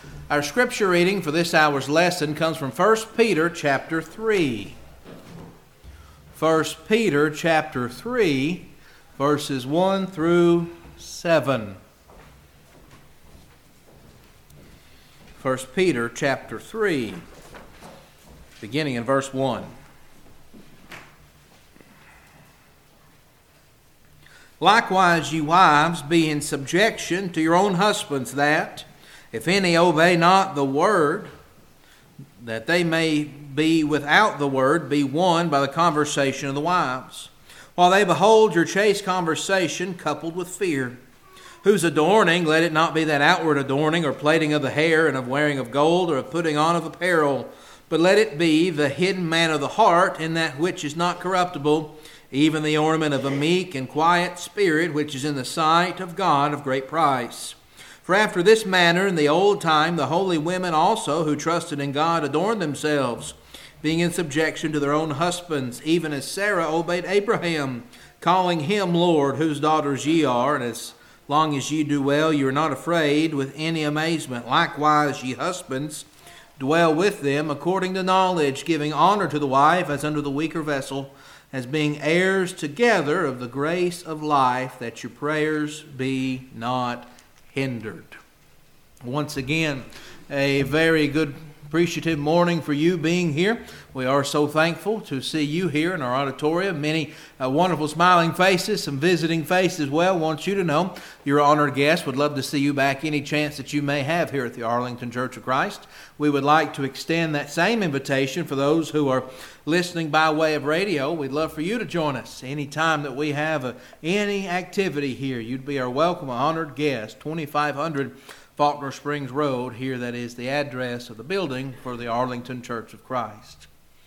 Our scripture reading for this hour's lesson comes from 1 Peter chapter 3. 1 Peter chapter 3, verses 1 through 7. 1 Peter chapter 3, beginning in verse 1. Likewise, ye wives, be in subjection to your own husbands, that, if any obey not the word, that they may be without the word, be won by the conversation of the wives, while they behold your chaste conversation coupled with fear, whose adorning, let it not be that outward adorning, or plaiting of the hair, and of wearing of gold, or of putting on of apparel, but let it be the hidden man of the heart, in that which is not corruptible, even the ornament of a meek and quiet spirit, which is in the sight of God of great price. For after this manner in the old time the holy women also, who trusted in God, adorned themselves, being in subjection to their own husbands, even as Sarah obeyed Abraham, calling him Lord, whose daughters ye are, and as long as ye do well, you are not afraid with any amazement. Likewise, ye husbands, dwell with them according to knowledge, giving honor to the wife as unto the weaker vessel, as being heirs together of the grace of life, that your prayers be not hindered. Once again, a very good appreciative morning for you being here. We are so thankful to see you here in our auditorium. Many wonderful smiling faces, some visiting faces as well. Want you to know you're an honored guest. Would love to see you back any chance that you may have here at the Arlington Church of Christ. We would like to extend that same invitation for those who are listening by way of radio. We'd love for you to join us anytime that we have any activity here. You'd be our welcome, honored guest. 2500 Faulkner Springs Road. Here, that is the address of the building for the Arlington Church of Christ.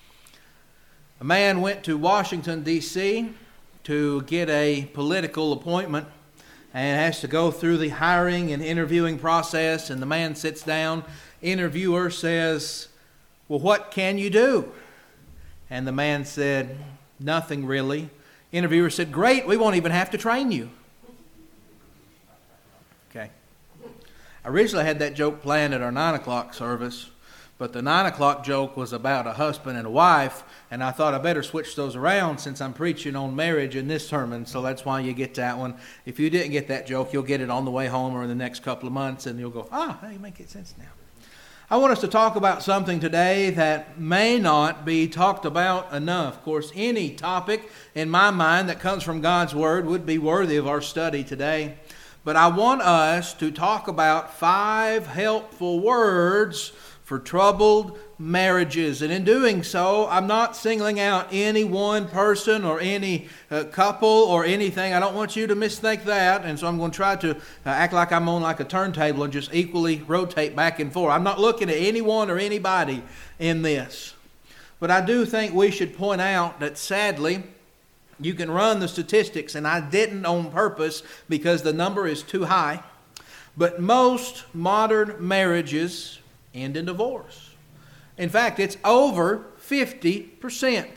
A man went to Washington, D.C. to get a political appointment and has to go through the hiring and interviewing process, and the man sits down. Interviewer says, "Well, what can you do?" And the man said, "Nothing really." Interviewer said, "Great, we won't even have to train you." Okay. I originally had that joke planned at our 9 o'clock service, but the 9 o'clock joke was about a husband and a wife, and I thought I better switch those around since I'm preaching on marriage in this sermon, so that's why you get that one. If you didn't get that joke, you'll get it on the way home or in the next couple of months, and you'll go, hey, make it sense now. I want us to talk about something today that may not be talked about enough. Of course, any topic in my mind that comes from God's Word would be worthy of our study today. But I want us to talk about 5 helpful words for troubled marriages. And in doing so, I'm not singling out any one person or any couple or anything. I don't want you to mistake that. And so I'm going to try to act like I'm on like a turntable and just equally rotate back and forth. I'm not looking at anyone or anybody in this. But I do think we should point out that sadly, you can run the statistics, and I didn't on purpose because the number is too high. But most modern marriages end in divorce. In fact, it's over 50%.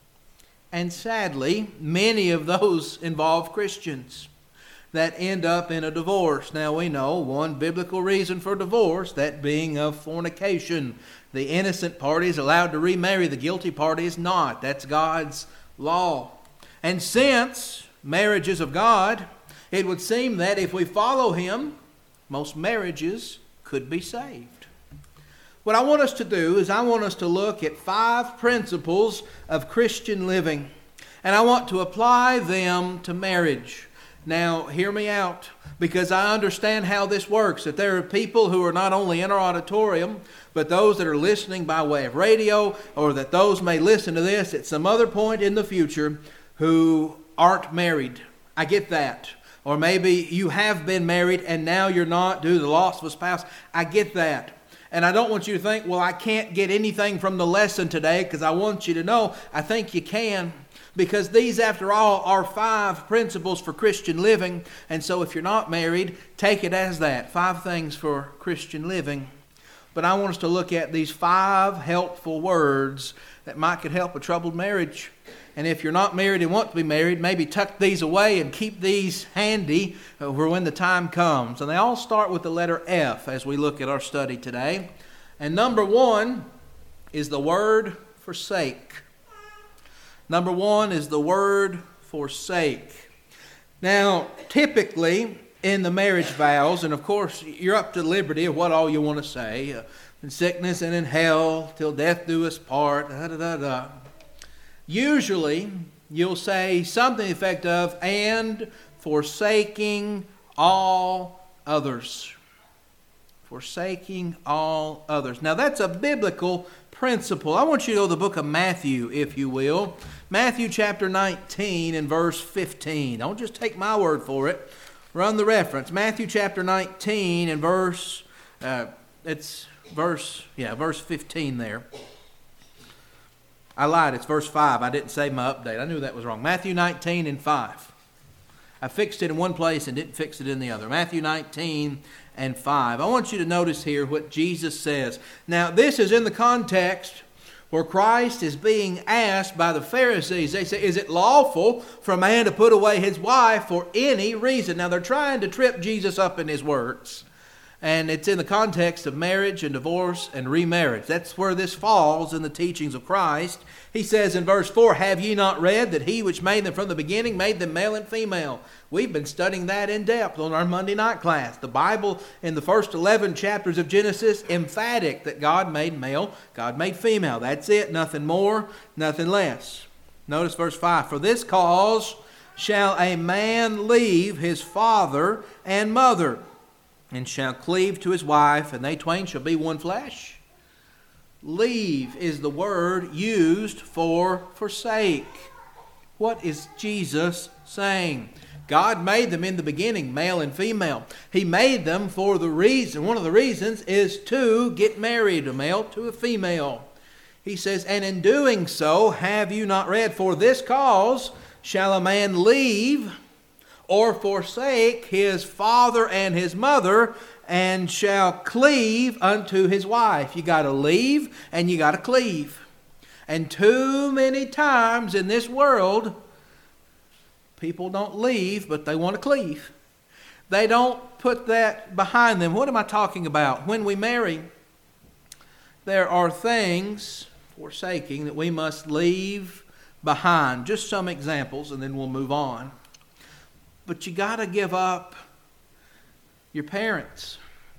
And sadly, many of those involve Christians that end up in a divorce. Now we know one biblical reason for divorce, that being of fornication. The innocent party is allowed to remarry, the guilty party is not. That's God's law. And since marriage is of God, it would seem that if we follow Him, most marriages could be saved. What I want us to do is I want us to look at 5 principles of Christian living. And I want to apply them to marriage. Now, hear me out, because I understand how this works, that there are people who are not only in our auditorium, but those that are listening by way of radio, or that those may listen to this at some other point in the future who aren't married. I get that. Or maybe you have been married and now you're not due to the loss of a spouse. I get that. And I don't want you to think, well, I can't get anything from the lesson today, because I want you to know I think you can. Because these, after all, are 5 principles for Christian living. And so if you're not married, take it as that. 5 things for Christian living. But I want us to look at these 5 helpful words that might could help a troubled marriage. And if you're not married and want to be married, maybe tuck these away and keep these handy for when the time comes. And they all start with the letter F as we look at our study today. And number one is the word forsake. Number one is the word forsake. Now, typically in the marriage vows, and of course you're up to liberty of what all you want to say, in sickness and in health, till death do us part, da-da-da-da. Usually, you'll say something to the effect of, and forsaking all others. Forsaking all others. Now, that's a biblical principle. I want you to go to the book of Matthew, if you will. Matthew chapter 19 and verse 15. Don't just take my word for it. Run the reference. Matthew chapter 19 and verse 15 there. I lied, it's verse 5. I didn't save my update. I knew that was wrong. Matthew 19 and 5. I fixed it in one place and didn't fix it in the other. Matthew 19 and 5. I want you to notice here what Jesus says. Now, this is in the context where Christ is being asked by the Pharisees. They say, is it lawful for a man to put away his wife for any reason? Now, they're trying to trip Jesus up in his words. And it's in the context of marriage and divorce and remarriage. That's where this falls in the teachings of Christ. He says in verse 4, have ye not read that he which made them from the beginning made them male and female? We've been studying that in depth on our Monday night class. The Bible in the first 11 chapters of Genesis, emphatic that God made male, God made female. That's it, nothing more, nothing less. Notice verse 5, for this cause shall a man leave his father and mother, and shall cleave to his wife, and they twain shall be one flesh. Leave is the word used for forsake. What is Jesus saying? God made them in the beginning, male and female. He made them for the reason, one of the reasons is to get married, a male to a female. He says, and in doing so, have you not read, for this cause shall a man leave or forsake his father and his mother, and shall cleave unto his wife. You got to leave and you got to cleave. And too many times in this world, people don't leave, but they want to cleave. They don't put that behind them. What am I talking about? When we marry, there are things, forsaking, that we must leave behind. Just some examples, and then we'll move on. But you got to give up your parents.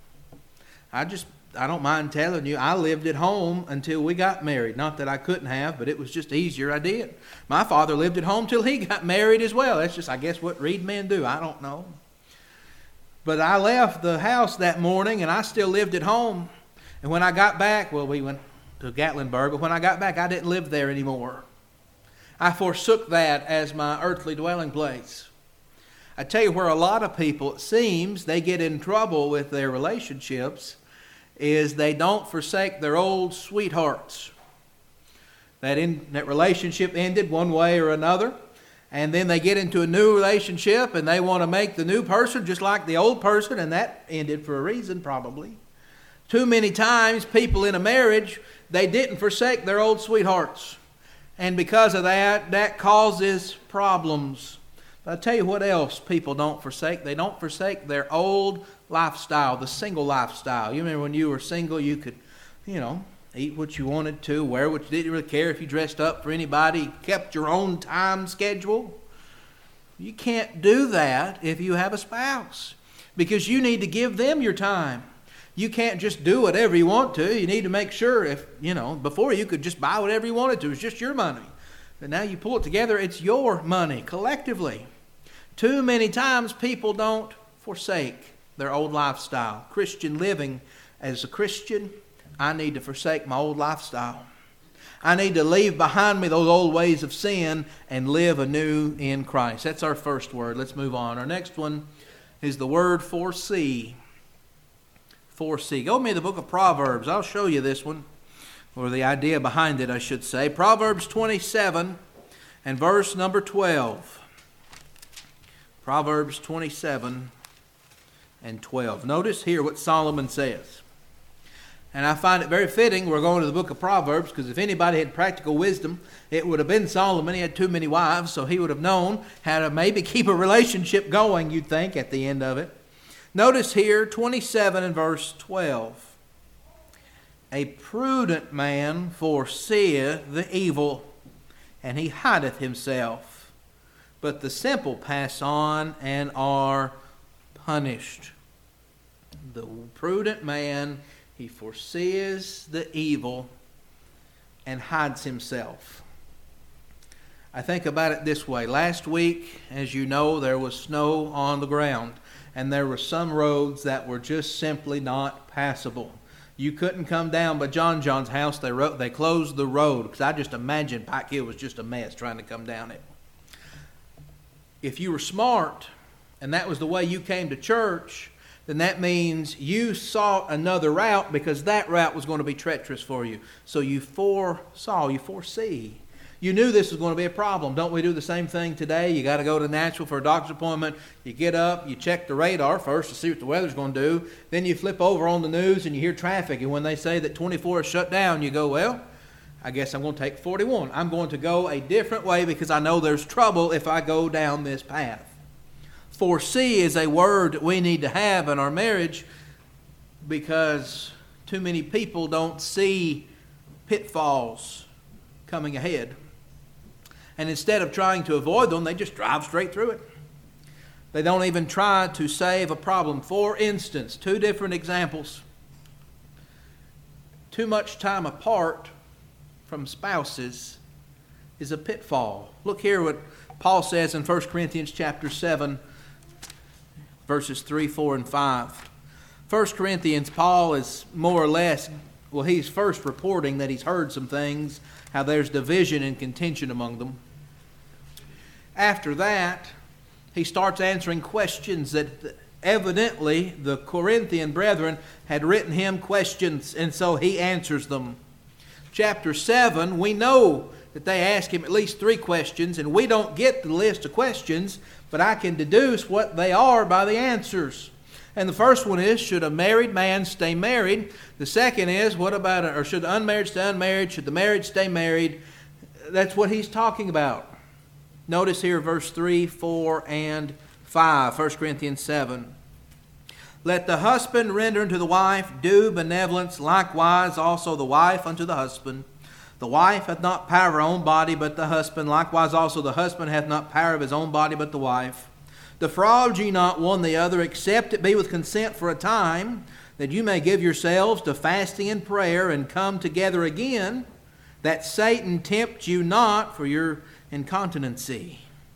I don't mind telling you, I lived at home until we got married. Not that I couldn't have, but it was just easier. I did. My father lived at home till he got married as well. That's just, I guess, what reed men do. I don't know. But I left the house that morning, and I still lived at home. And when I got back, well, we went to Gatlinburg, but when I got back, I didn't live there anymore. I forsook that as my earthly dwelling place. I tell you where a lot of people, it seems, they get in trouble with their relationships is they don't forsake their old sweethearts. That relationship ended one way or another, and then they get into a new relationship and they want to make the new person just like the old person, and that ended for a reason probably. Too many times people in a marriage, they didn't forsake their old sweethearts. And because of that, that causes problems. But I'll tell you what else people don't forsake. They don't forsake their old lifestyle, the single lifestyle. You remember when you were single, you could, eat what you wanted to, wear what you didn't really care if you dressed up for anybody, kept your own time schedule. You can't do that if you have a spouse, because you need to give them your time. You can't just do whatever you want to. You need to make sure before you could just buy whatever you wanted to. It's just your money. But now you pull it together, it's your money collectively. Too many times people don't forsake their old lifestyle. Christian living, as a Christian, I need to forsake my old lifestyle. I need to leave behind me those old ways of sin and live anew in Christ. That's our first word. Let's move on. Our next one is the word foresee. Foresee. Go with me to the book of Proverbs. I'll show you this one, or the idea behind it, I should say. Proverbs 27 and verse number 12. Proverbs 27 and 12. Notice here what Solomon says. And I find it very fitting we're going to the book of Proverbs, because if anybody had practical wisdom, it would have been Solomon. He had too many wives, so he would have known how to maybe keep a relationship going, you'd think, at the end of it. Notice here, 27 and verse 12. A prudent man foreseeth the evil, and he hideth himself. But the simple pass on and are punished. The prudent man, he foresees the evil and hides himself. I think about it this way. Last week, as you know, there was snow on the ground, and there were some roads that were just simply not passable. You couldn't come down by John's house. They closed the road, because I just imagined Pike Hill was just a mess trying to come down it. If you were smart, and that was the way you came to church, then that means you sought another route, because that route was going to be treacherous for you. So you foresee. You knew this was going to be a problem. Don't we do the same thing today? You got to go to Nashville for a doctor's appointment. You get up, you check the radar first to see what the weather's going to do. Then you flip over on the news and you hear traffic. And when they say that 24 is shut down, you go, well, I guess I'm going to take 41. I'm going to go a different way because I know there's trouble if I go down this path. Foresee is a word that we need to have in our marriage, because too many people don't see pitfalls coming ahead. And instead of trying to avoid them, they just drive straight through it. They don't even try to save a problem. For instance, two different examples. Too much time apart from spouses is a pitfall. Look here what Paul says in 1 Corinthians chapter 7, verses 3, 4, and 5. 1 Corinthians, Paul is more or less, he's first reporting that he's heard some things, how there's division and contention among them. After that, he starts answering questions that evidently the Corinthian brethren had written him questions, and so he answers them. Chapter 7, we know that they ask him at least 3 questions, and we don't get the list of questions, but I can deduce what they are by the answers. And the first one is, should a married man stay married? The second is, should the unmarried stay unmarried? Should the married stay married? That's what he's talking about. Notice here verse 3, 4, and 5, 1 Corinthians 7. Let the husband render unto the wife due benevolence, likewise also the wife unto the husband. The wife hath not power of her own body, but the husband. Likewise also the husband hath not power of his own body, but the wife. Defraud ye not one the other, except it be with consent for a time, that you may give yourselves to fasting and prayer, and come together again, that Satan tempt you not for your incontinency.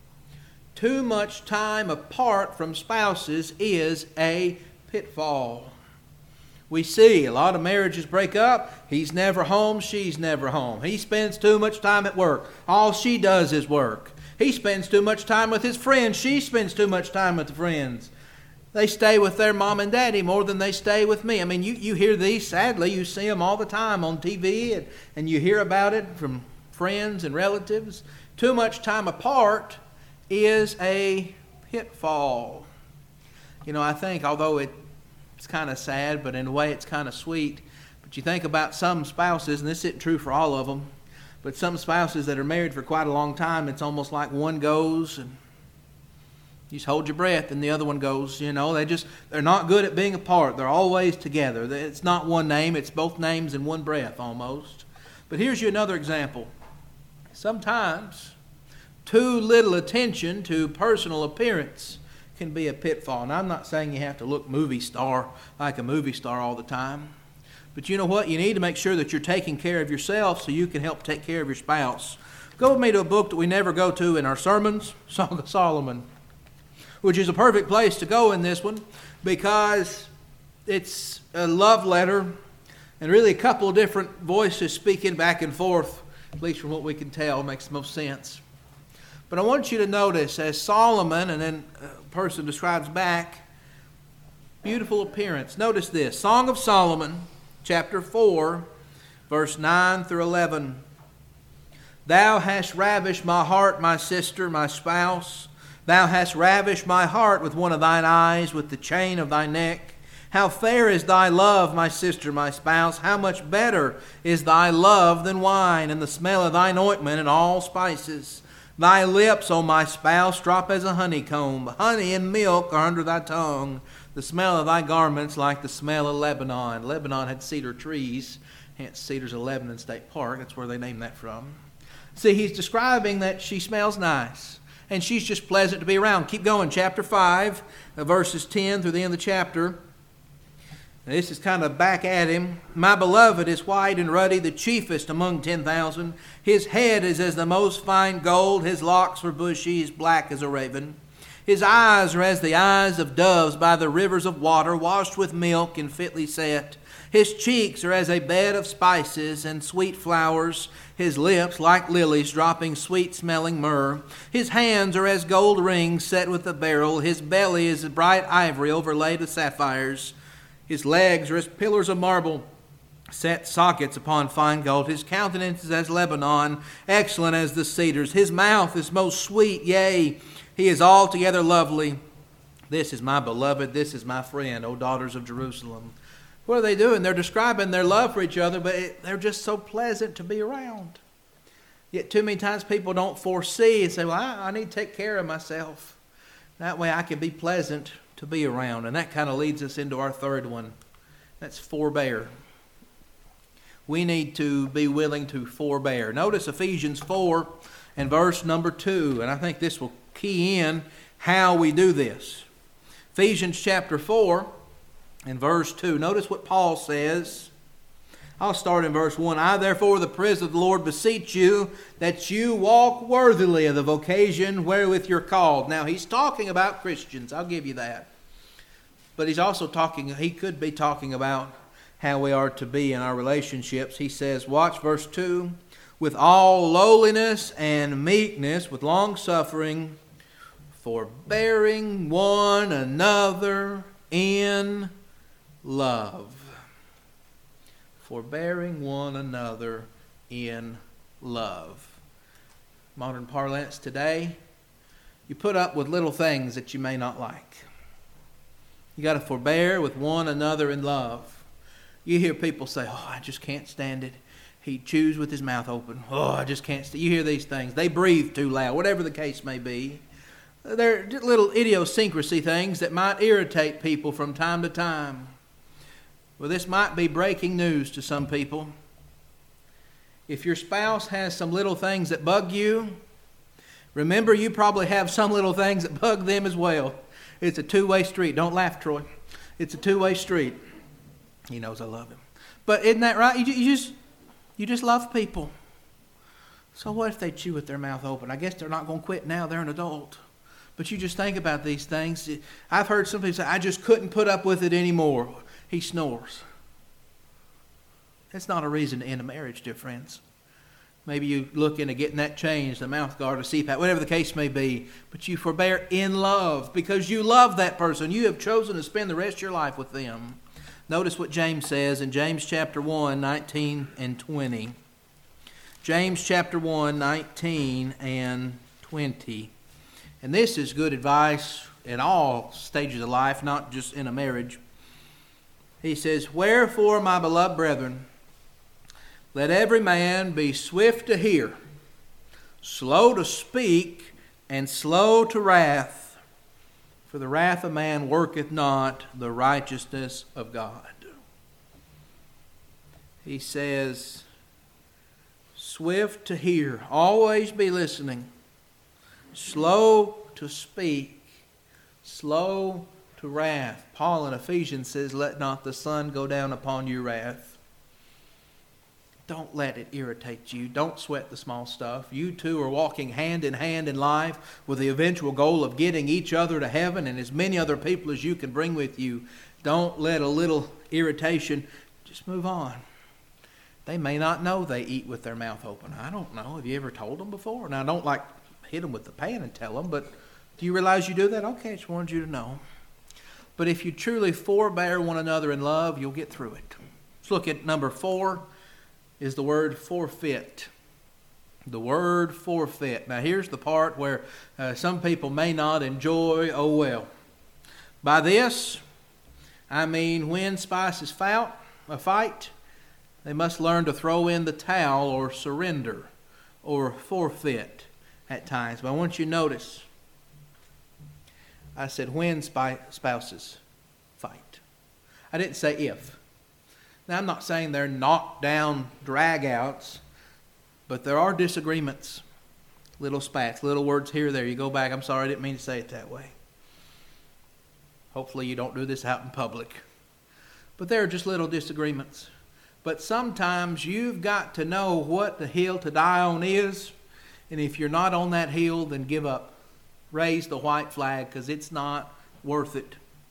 Too much time apart from spouses is a pitfall. We see a lot of marriages break up. He's never home, she's never home. He spends too much time at work. All she does is work. He spends too much time with his friends. She spends too much time with the friends. They stay with their mom and daddy more than they stay with me. I mean, you hear these, sadly, you see them all the time on TV, and you hear about it from friends and relatives. Too much time apart is a pitfall. You know, I think, although it's kind of sad, but in a way it's kind of sweet, but you think about some spouses, and this isn't true for all of them, but some spouses that are married for quite a long time, it's almost like one goes and you just hold your breath and the other one goes. You know, they're not good at being apart. They're always together. It's not one name, it's both names in one breath almost. But here's you another example. Sometimes too little attention to personal appearance can be a pitfall. And I'm not saying you have to look like a movie star all the time. But you know what? You need to make sure that you're taking care of yourself so you can help take care of your spouse. Go with me to a book that we never go to in our sermons, Song of Solomon, which is a perfect place to go in this one because it's a love letter and really a couple of different voices speaking back and forth, at least from what we can tell, makes the most sense. But I want you to notice as Solomon, and then a person describes back, beautiful appearance. Notice this, Song of Solomon, chapter 4, verse 9 through 11. Thou hast ravished my heart, my sister, my spouse. Thou hast ravished my heart with one of thine eyes, with the chain of thy neck. How fair is thy love, my sister, my spouse! How much better is thy love than wine, and the smell of thine ointment and all spices! Thy lips, O my spouse, drop as a honeycomb. Honey and milk are under thy tongue. The smell of thy garments like the smell of Lebanon. Lebanon had cedar trees, hence Cedars of Lebanon State Park. That's where they named that from. See, he's describing that she smells nice, and she's just pleasant to be around. Keep going, chapter 5, verses 10 through the end of the chapter. This is kind of back at him. My beloved is white and ruddy, the chiefest among 10,000. His head is as the most fine gold. His locks are bushy, as black as a raven. His eyes are as the eyes of doves by the rivers of water, washed with milk and fitly set. His cheeks are as a bed of spices and sweet flowers. His lips like lilies, dropping sweet-smelling myrrh. His hands are as gold rings set with a beryl. His belly is bright ivory overlaid with sapphires. His legs are as pillars of marble, set sockets upon fine gold. His countenance is as Lebanon, excellent as the cedars. His mouth is most sweet, yea, he is altogether lovely. This is my beloved, this is my friend, O daughters of Jerusalem. What are they doing? They're describing their love for each other, but they're just so pleasant to be around. Yet too many times people don't foresee and say, well, I need to take care of myself. That way I can be pleasant to be around. And that kind of leads us into our third one. That's forbear. We need to be willing to forbear. Notice Ephesians 4 and verse number 2. And I think this will key in how we do this. Ephesians chapter 4 and verse 2. Notice what Paul says. I'll start in verse 1. I therefore, the prisoner of the Lord, beseech you that you walk worthily of the vocation wherewith you're called. Now, he's talking about Christians. I'll give you that. But he's also he could be talking about how we are to be in our relationships. He says, watch verse 2. With all lowliness and meekness, with long suffering, forbearing one another in love. Forbearing one another in love. Modern parlance today, you put up with little things that you may not like. You got to forbear with one another in love. You hear people say, oh, I just can't stand it. He chews with his mouth open. Oh, I just can't stand it. You hear these things. They breathe too loud, whatever the case may be. They're just little idiosyncrasy things that might irritate people from time to time. Well, this might be breaking news to some people. If your spouse has some little things that bug you, remember you probably have some little things that bug them as well. It's a two-way street. Don't laugh, Troy. It's a two-way street. He knows I love him. But isn't that right? You just love people. So what if they chew with their mouth open? I guess they're not going to quit now. They're an adult. But you just think about these things. I've heard some people say, I just couldn't put up with it anymore. He snores. That's not a reason to end a marriage, dear friends. Maybe you look into getting that changed, the mouth guard, a CPAP, whatever the case may be. But you forbear in love because you love that person. You have chosen to spend the rest of your life with them. Notice what James says in James chapter 1, 19 and 20. James chapter 1, 19 and 20. And this is good advice in all stages of life, not just in a marriage. He says, wherefore, my beloved brethren, let every man be swift to hear, slow to speak, and slow to wrath. For the wrath of man worketh not the righteousness of God. He says, swift to hear, always be listening, slow to speak, slow to wrath. Paul in Ephesians says, let not the sun go down upon your wrath. Don't let it irritate you. Don't sweat the small stuff. You two are walking hand in hand in life with the eventual goal of getting each other to heaven and as many other people as you can bring with you. Don't let a little irritation, just move on. They may not know they eat with their mouth open. I don't know. Have you ever told them before? Now, don't hit them with the pan and tell them, but do you realize you do that? Okay, I just wanted you to know. But if you truly forbear one another in love, you'll get through it. Let's look at number 4 is the word forfeit. The word forfeit. Now here's the part where some people may not enjoy, oh well. By this, I mean, when spouses fight, they must learn to throw in the towel or surrender or forfeit at times. But I want you to notice, I said when spouses fight. I didn't say if. Now, I'm not saying they're knockdown drag-outs, but there are disagreements. Little spats, little words here or there. You go back, I'm sorry, I didn't mean to say it that way. Hopefully you don't do this out in public. But there are just little disagreements. But sometimes you've got to know what the hill to die on is. And if you're not on that hill, then give up. Raise the white flag, because it's not worth it.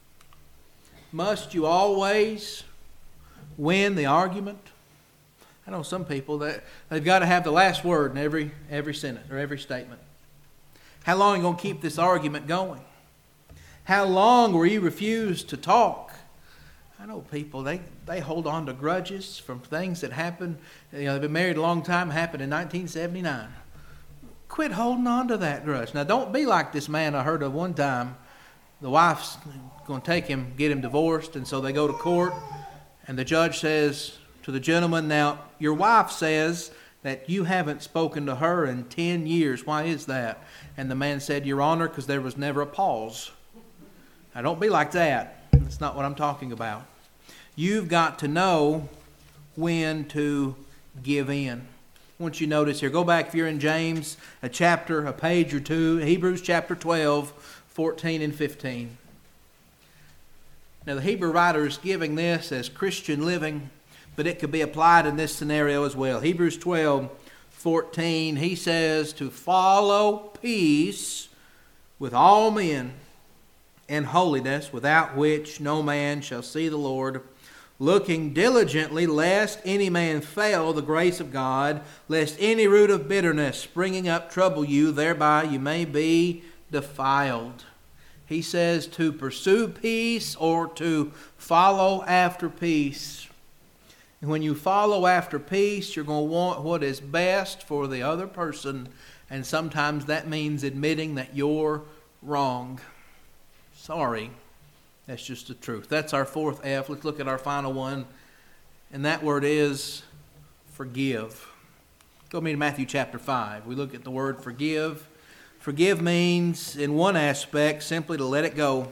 Must you always win the argument? I know some people that they've got to have the last word in every sentence or every statement. How long are you going to keep this argument going? How long will you refuse to talk? I know people, they hold on to grudges from things that happened. They've been married a long time, happened in 1979. Quit holding on to that grudge. Now, don't be like this man I heard of one time. The wife's going to get him divorced, and so they go to court, and the judge says to the gentleman, now, your wife says that you haven't spoken to her in 10 years. Why is that? And the man said, Your Honor, because there was never a pause. Now, don't be like that. That's not what I'm talking about. You've got to know when to give in. I want you to notice here, go back if you're in James, a page or two, Hebrews chapter 12, 14 and 15. Now the Hebrew writer is giving this as Christian living, but it could be applied in this scenario as well. Hebrews 12, 14, he says to follow peace with all men and holiness, without which no man shall see the Lord, looking diligently lest any man fail the grace of God, lest any root of bitterness springing up trouble you, thereby you may be defiled. He says to pursue peace or to follow after peace. And when you follow after peace, you're going to want what is best for the other person, and sometimes that means admitting that you're wrong. Sorry. That's just the truth. That's our fourth F. Let's look at our final one. And that word is forgive. Go with me to Matthew chapter 5. We look at the word forgive. Forgive means, in one aspect, simply to let it go.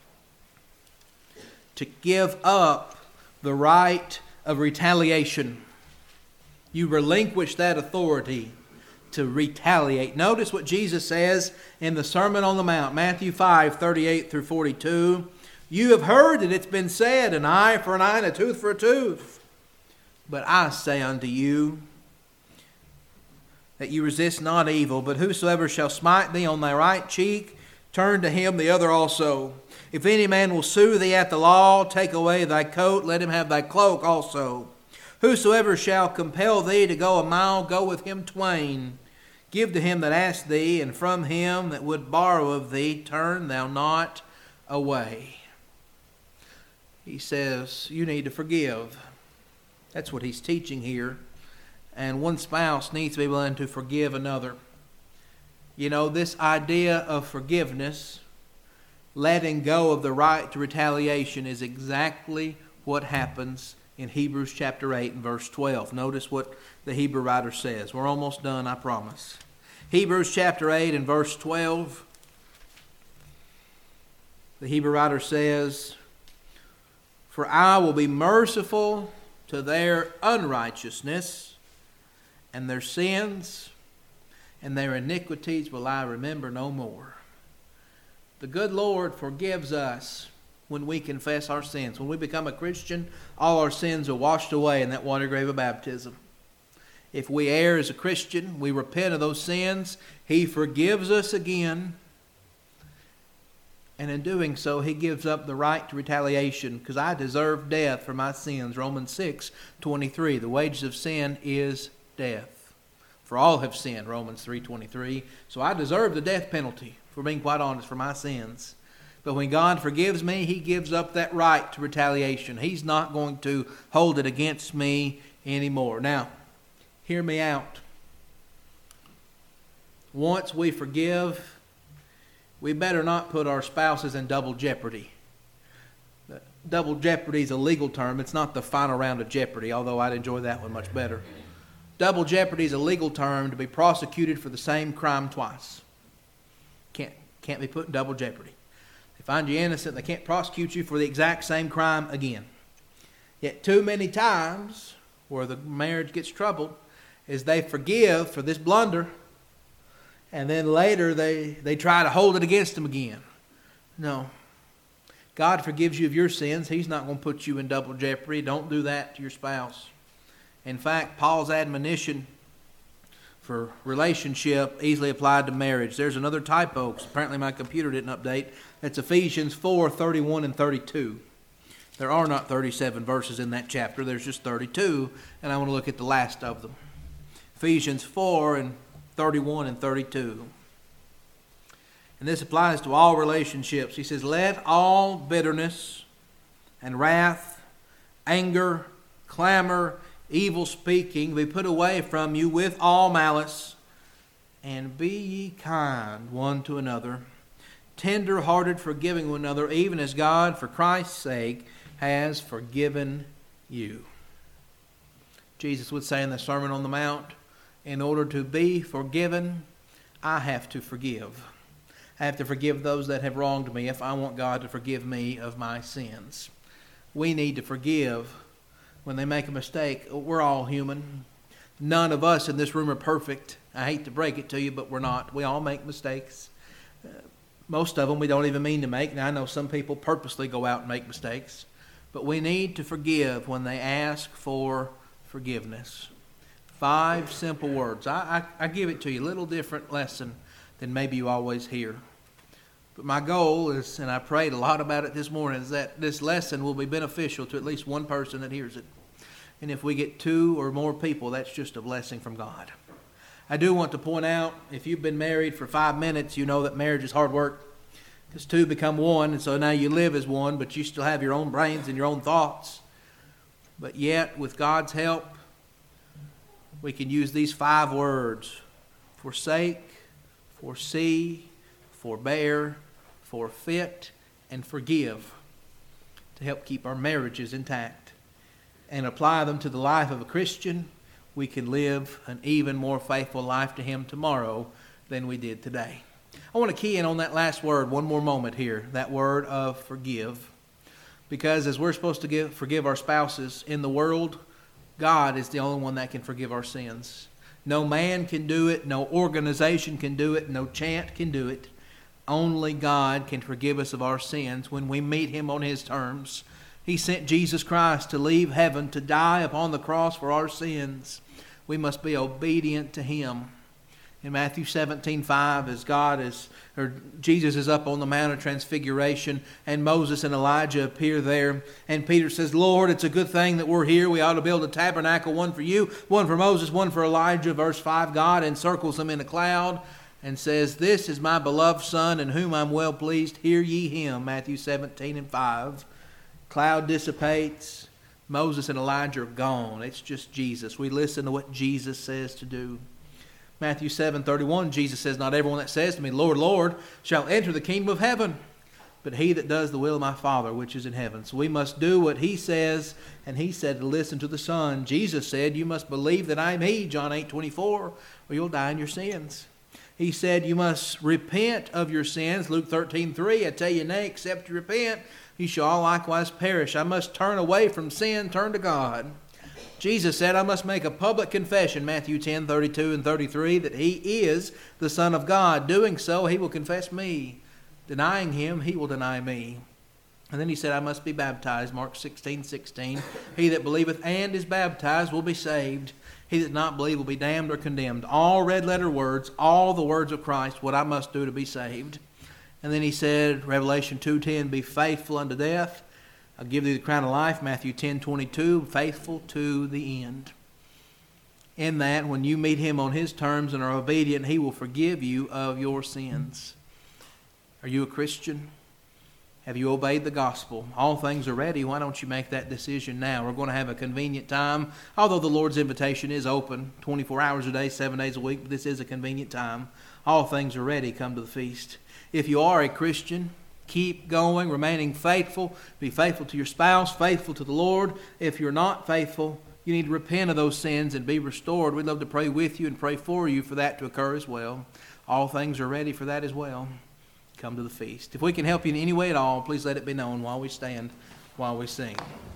To give up the right of retaliation. You relinquish that authority to retaliate. Notice what Jesus says in the Sermon on the Mount, Matthew 5, 38 through 42. You have heard that it's been said, an eye for an eye and a tooth for a tooth. But I say unto you, that you resist not evil, but whosoever shall smite thee on thy right cheek, turn to him the other also. If any man will sue thee at the law, take away thy coat, let him have thy cloak also. Whosoever shall compel thee to go a mile, go with him twain. Give to him that asked thee, and from him that would borrow of thee, turn thou not away. He says, you need to forgive. That's what he's teaching here. And one spouse needs to be willing to forgive another. You know, this idea of forgiveness, letting go of the right to retaliation, is exactly what happens in Hebrews chapter 8 and verse 12. Notice what the Hebrew writer says. We're almost done, I promise. Hebrews chapter 8 and verse 12. The Hebrew writer says, For I will be merciful to their unrighteousness, and their sins and their iniquities will I remember no more. The good Lord forgives us when we confess our sins. When we become a Christian, all our sins are washed away in that water grave of baptism. If we err as a Christian, we repent of those sins, He forgives us again. And in doing so, He gives up the right to retaliation, because I deserve death for my sins. Romans 6:23. The wages of sin is death. For all have sinned, Romans 3:23. So I deserve the death penalty, for being quite honest, for my sins. But when God forgives me, He gives up that right to retaliation. He's not going to hold it against me anymore. Now, hear me out. Once we forgive, we better not put our spouses in double jeopardy. double jeopardy is a legal term. It's not the final round of Jeopardy, although I'd enjoy that one much better. Double jeopardy is a legal term to be prosecuted for the same crime twice. Can't be put in double jeopardy. They find you innocent, they can't prosecute you for the exact same crime again. Yet too many times where the marriage gets troubled is they forgive for this blunder, and then later they try to hold it against them again. No. God forgives you of your sins. He's not going to put you in double jeopardy. Don't do that to your spouse. In fact, Paul's admonition for relationship easily applied to marriage. There's another typo, because apparently my computer didn't update. It's Ephesians 4, 31 and 32. There are not 37 verses in that chapter. There's just 32, and I want to look at the last of them. Ephesians 4 and 31 and 32. And this applies to all relationships. He says, let all bitterness and wrath, anger, clamor, evil speaking be put away from you with all malice, and be ye kind one to another, tender-hearted, forgiving one another, even as God, for Christ's sake, has forgiven you. Jesus would say in the Sermon on the Mount, in order to be forgiven, I have to forgive. I have to forgive those that have wronged me if I want God to forgive me of my sins. We need to forgive when they make a mistake. We're all human. None of us in this room are perfect. I hate to break it to you, but we're not. We all make mistakes. Most of them we don't even mean to make. Now, I know some people purposely go out and make mistakes. But we need to forgive when they ask for forgiveness. 5 simple words. I give it to you, a little different lesson than maybe you always hear. But my goal is, and I prayed a lot about it this morning, is that this lesson will be beneficial to at least one person that hears it. And if we get 2 or more people, that's just a blessing from God. I do want to point out, if you've been married for 5 minutes, you know that marriage is hard work. Because 2 become 1, and so now you live as one, but you still have your own brains and your own thoughts. But yet, with God's help, we can use these 5 words: forsake, foresee, forbear, forfeit, and forgive, to help keep our marriages intact. And apply them to the life of a Christian, we can live an even more faithful life to Him tomorrow than we did today. I want to key in on that last word one more moment here, that word of forgive. Because as we're supposed to forgive our spouses in the world, God is the only one that can forgive our sins. No man can do it, no organization can do it, no chant can do it. Only God can forgive us of our sins when we meet Him on His terms. He sent Jesus Christ to leave heaven to die upon the cross for our sins. We must be obedient to Him. In Matthew 17:5, as Jesus is up on the Mount of Transfiguration, and Moses and Elijah appear there, and Peter says, Lord, it's a good thing that we're here. We ought to build a tabernacle, one for you, one for Moses, one for Elijah. Verse 5, God encircles them in a cloud and says, this is my beloved Son, in whom I'm well pleased. Hear ye Him. Matthew 17:5. Cloud dissipates. Moses and Elijah are gone. It's just Jesus. We listen to what Jesus says to do. Matthew 7:31, Jesus says, not everyone that says to me, Lord, Lord, shall enter the kingdom of heaven, but he that does the will of my Father which is in heaven. So we must do what He says, and He said to listen to the Son. Jesus said, you must believe that I am He, John 8:24, or you'll die in your sins. He said, you must repent of your sins, Luke 13:3. I tell you nay, except you repent, you shall all likewise perish. I must turn away from sin, turn to God. Jesus said, I must make a public confession, Matthew 10:32 and 33, that He is the Son of God. Doing so, He will confess me. Denying Him, He will deny me. And then He said, I must be baptized, Mark 16:16. He that believeth and is baptized will be saved. He that does not believe will be damned or condemned. All red letter words, all the words of Christ, what I must do to be saved. And then He said, Revelation 2:10, be faithful unto death. I'll give thee the crown of life, Matthew 10:22, faithful to the end. In that, when you meet Him on His terms and are obedient, He will forgive you of your sins. Are you a Christian? Have you obeyed the gospel? All things are ready. Why don't you make that decision now? We're going to have a convenient time. Although the Lord's invitation is open 24 hours a day, 7 days a week, but this is a convenient time. All things are ready. Come to the feast. If you are a Christian, Keep going, remaining faithful. Be faithful to your spouse, faithful to the Lord. If you're not faithful, you need to repent of those sins and be restored. We'd love to pray with you and pray for you for that to occur as well. All things are ready for that as well. Come to the feast. If we can help you in any way at all, please let it be known while we stand, while we sing.